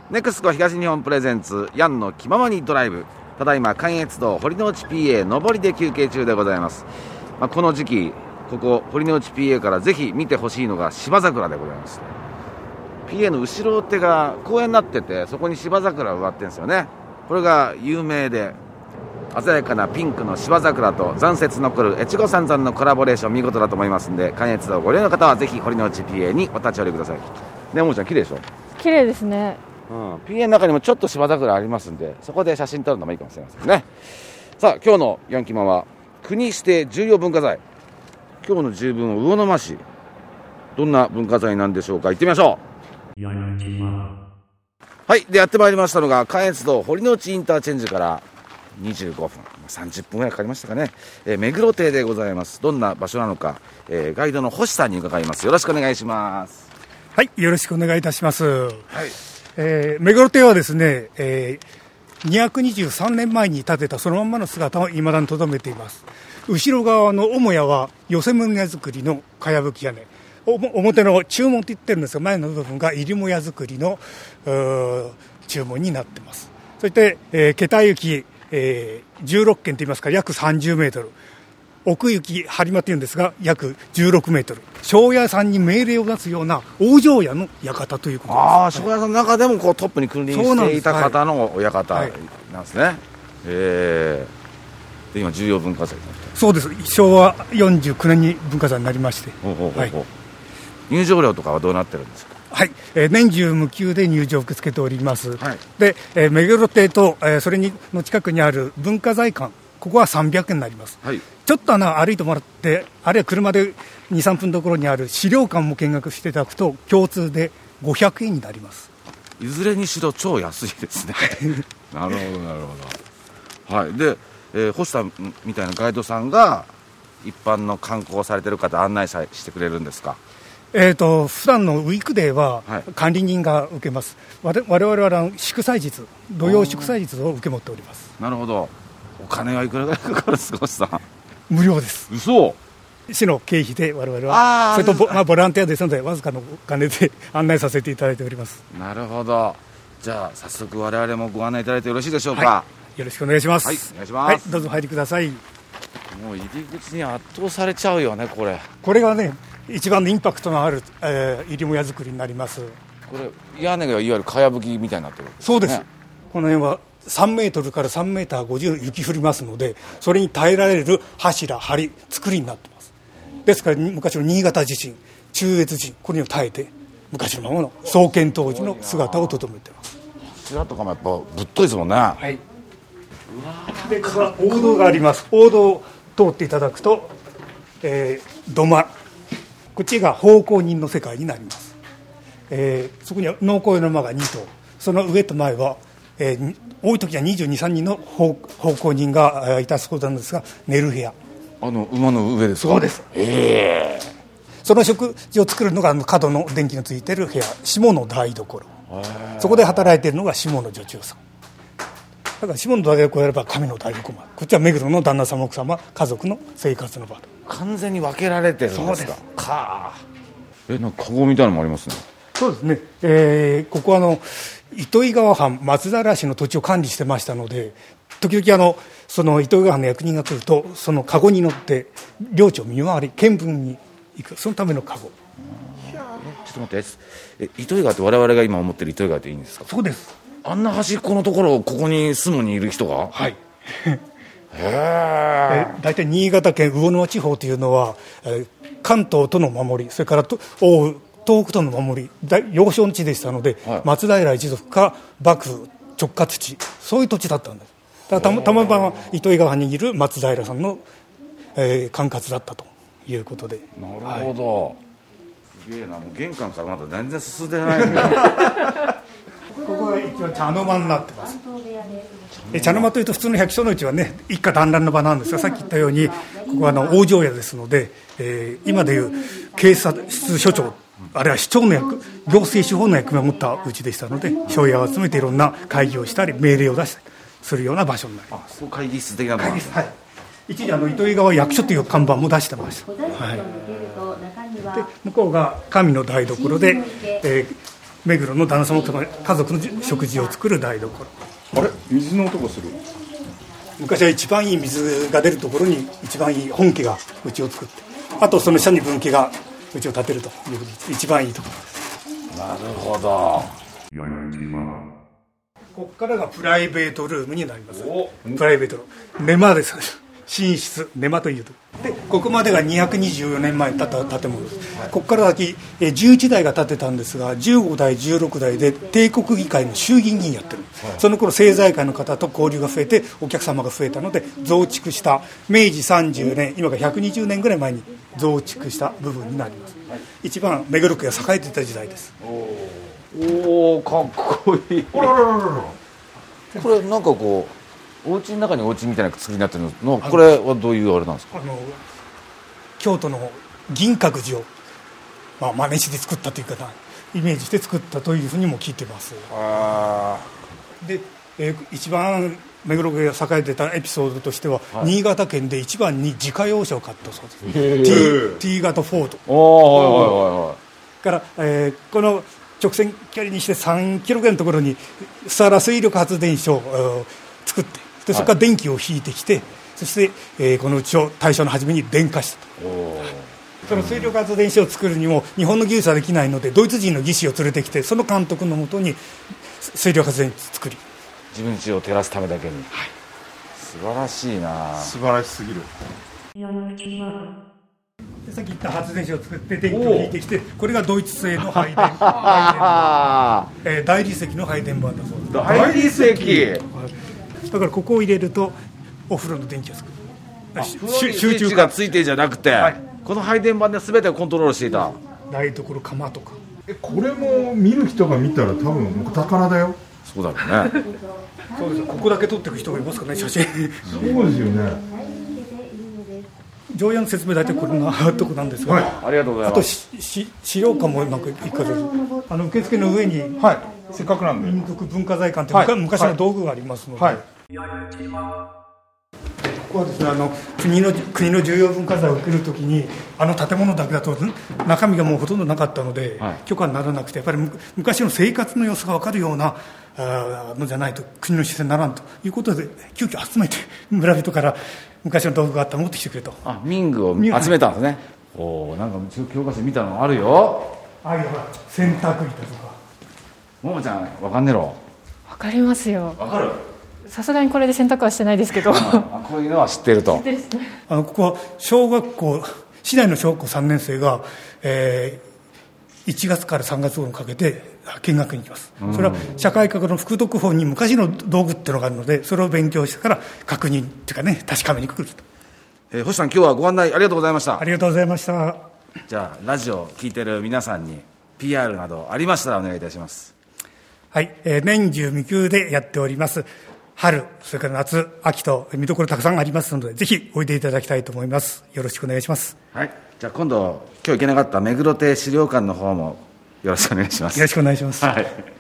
ネクスコ東日本プレゼンツヤンの気ままにドライブ。ただいま関越道堀之内 PA 上りで休憩中でございます。この時期ここ堀之内 PA からぜひ見てほしいのが芝桜でございます。 PA の後ろ手が公園になってて、そこに芝桜が植わってるんですよね。これが有名で、鮮やかなピンクの芝桜と残雪残る越後三山のコラボレーション見事だと思いますんで、関越道ご利用の方はぜひ堀之内 PA にお立ち寄りくださいね。ももちゃん綺麗でしょ。 綺麗ですね。 PA の中にもちょっと芝桜ありますんで、そこで写真撮るのもいいかもしれませんね。さあ今日のヤンキマは国指定重要文化財。今日の十分魚沼市、どんな文化財なんでしょうか。行ってみましょう。ヤンキマ。はい、でやってまいりましたのが関越道堀之内インターチェンジから25分30分ぐらいかかりましたかね。目黒亭でございます。どんな場所なのか、ガイドの星さんに伺います。よろしくお願いします。 はい、よろしくお願いいたします。 はい。 目黒亭はですね、223年前に建てたそのまんまの姿を未だに留めています。後ろ側の母屋は寄せ棟造りのかやぶき屋根、表の中門って言ってるんですが、前の部分が入り母屋造りの中門になっています。そして、桁行き、16軒といいますか約30メートル、奥行き播磨というんですが約16メートル、庄屋さんに命令を出すような大庄屋の館ということです。 ああ、庄屋さんの中でもこうトップに君臨していた方のお館なんですね。で今重要文化財。 そうです。昭和49年に文化財になりまして。 入場料とかはどうなってるんですか。 はい、年中無休で入場を受け付けております。 はい、 で、目黒亭と、それの近くにある文化財館、ここは300円になります。 はい、 ちょっと歩いてもらって、あるいは車で 2,3 分のところにある資料館も見学していただくと共通で500円になります。 いずれにしろ超安いですね。なるほどなるほど。はい。で、星さんみたいなガイドさんが一般の観光されてる方案内してくれるんですか。 普段のウィークデーは管理人が受けます。我々は祝祭日、土曜祝祭日を受け持っております。 なるほど。お金はいくらぐらいかかるんですか、星さん。 無料です。 嘘。 市の経費で我々は、それとボランティアですのでわずかのお金で案内させていただいております。 なるほど。じゃあ早速我々もご案内いただいてよろしいでしょうか。 はい、よろしくお願いします。 はい、お願いします。 はい、どうぞ入りください。 もう入り口に圧倒されちゃうよね。これがね一番のインパクトのある、入り母屋造りになります。 これ屋根がいわゆるかやぶきみたいになってる、ね、 そうです。この辺は3メートルから3メーター50雪降りますので、それに耐えられる柱梁作りになってます。ですから昔の新潟地震、中越地震、これに耐えて昔のままの創建当時の姿をとどめてます。 柱とかもやっぱぶっといですもんね。はい。 でここは大道があります。大道を通っていただくと、土間、こっちが奉公人の世界になります。そこには農耕用の馬が2頭、その上と前は、多い時は22、3人の奉公人がいたそうなんですが、寝る部屋。 馬の上ですか。 そうです。その食事を作るのが角の電気のついている部屋、下の台所。そこで働いているのが下の女中さん。だから下の台所をやれば上の台所、こっちは目黒の旦那様奥様家族の生活の場。 完全に分けられてるんですか。 そうです。 なんかカゴみたいなのもありますね。 そうですね。ここは糸魚川藩松平氏の土地を管理してましたので、時々その糸魚川藩の役人が来るとそのカゴに乗って領地を見回り見分に行く、そのためのカゴ。 ちょっと待って、糸魚川って我々が今思ってる糸魚川っていいんですか。 そうです。 あんな端っこのところをここに住むにいる人が。 はい。大体新潟県魚沼地方というのは、関東との守り、それから東北との守り、要衝の地でしたので、松平一族か幕府直轄地、そういう土地だったんです。だからたまたま糸魚川にいる松平さんの、管轄だったということで。 なるほど。すげえな。もう玄関からまだ全然進んでないんだ。 ここが一応茶の間になってます。茶の間というと普通の百姓のうちはね一家団らんの場なんですが、さっき言ったようにここは大庄屋ですので、今でいう警察署長、あるいは市長の役、行政司法の役目を持ったうちでしたので、庄屋を集めていろんな会議をしたり命令を出したりするような場所になります。 会議室的な場所です。 はい。一時糸魚川役所という看板も出してました。はい。で向こうが神の台所で、 目黒の旦那様とか家族の食事を作る台所。 あれ、水の音がする。 昔は一番いい水が出るところに一番いい本家がうちを作って、あとその下に分家がうちを建てるという一番いいところです。 なるほど。 ここからがプライベートルームになります。プライベートルーム、寝間です。寝室、寝間というと。で、ここまでが224年前に建った建物です。ここから先11代が建てたんですが、15代16代で帝国議会の衆議院議員やってる、その頃政財界の方と交流が増えてお客様が増えたので増築した、明治30年今が120年ぐらい前に増築した部分になります。一番目黒区が栄えていた時代です。 おお、かっこいい。これなんかこうお家の中にお家みたいな作りになってるの、これはどういうあれなんですか？ 京都の銀閣寺を、真似して作ったというかイメージして作ったというふうにも聞いてます。で、一番目黒区が栄えてたエピソードとしては、新潟県で一番に自家用車を買ったそうです。T 型フォードから、この直線距離にして3キロぐらいのところにスサラ水力発電所を作って、でそこから電気を引いてきて、そして、このうちを大正の初めに電化したと。その水力発電所を作るにも日本の技術はできないので、ドイツ人の技師を連れてきて、その監督のもとに水力発電所を作り、 自分家を照らすためだけに、素晴らしいな。 素晴らしすぎる。 でさっき言った発電所を作って電気を引いてきて、これがドイツ製の配電大理石の配電盤だそうです。 大理石、 だからここを入れるとお風呂の電気を作る。 集中がついてじゃなくて、この配電盤で全てをコントロールしていた。 台所、窯とか。 これも見る人が見たら多分お宝だよ。 そうだろうね。 そうです。ここだけ撮っていく人がいますかね、写真。 そうですよね。 常夜の説明大体こんなとこなんですが、 ありがとうございます。 あと資料館もなんか一か所、受付の上に、 せっかくなんで民族文化財館って昔の道具がありますので、ここはですね、国の重要文化財を受けるときに、建物だけだと中身がもうほとんどなかったので、許可にならなくて、やっぱり昔の生活の様子が分かるようなのじゃないと国の施設にならんということで、急遽集めて村人から昔の道具があったら持ってきてくれと。 民具を集めたんですね。なんか教科書見たのあるよ。 洗濯板とか。 ももちゃん分かんねえろ。 分かりますよ。 分かる。 さすがにこれで洗濯はしてないですけどこういうのは知ってると。 ここは市内の小学校3年生が、1月から3月にかけて見学に行きます。それは社会科の副読本に昔の道具っていうのがあるので、それを勉強してから確認っていうかね、確かめに来ると。 星さん、今日はご案内ありがとうございました。 ありがとうございました。 じゃあラジオを聞いてる皆さんに PR などありましたらお願いいたします。 はい、年中無休でやっております。春、それから夏、秋と見どころたくさんありますので、ぜひおいでいただきたいと思います。よろしくお願いします。 はい、じゃあ今度今日行けなかった目黒亭資料館の方もよろしくお願いします。 よろしくお願いします。 はい。